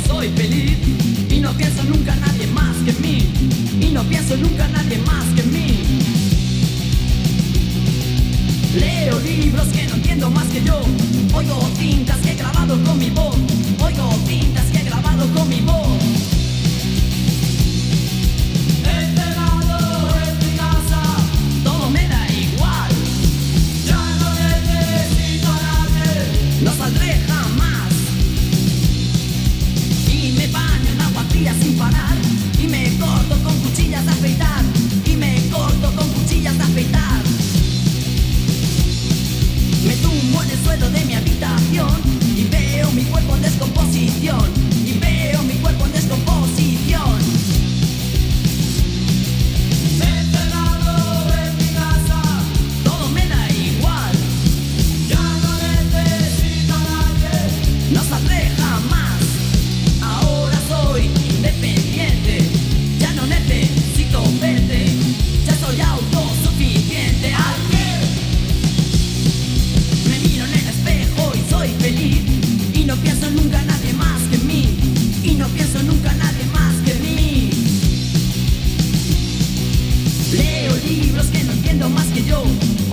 soy feliz y no pienso nunca en nadie más que en mí. Y no pienso nunca en nadie más que en mí. Leo libros que no entiendo más que yo. Oigo tintas que he grabado con mi voz. Oigo tintas que he grabado con mi voz. Encerrado en mi casa, todo me da igual. Ya no necesito a nadie, no saldré jamás. Y me baño en agua fría sin parar. Y me corto con cuchillas de afeitar. Y me corto con cuchillas de afeitar. Me tumbo en el suelo de mi habitación y veo mi cuerpo en descomposición. Y veo mi cuerpo en descomposición. Encerrado en mi casa, todo me da igual. Ya no necesito a nadie, no saldré jamás. Ahora soy independiente, ya no necesito verte. Ya soy autosuficiente. Me miro en el espejo y soy feliz. Y no pienso nunca en nadie más que en mí. Y no pienso nunca en nadie más que en mí. Leo libros que no entiendo más que yo.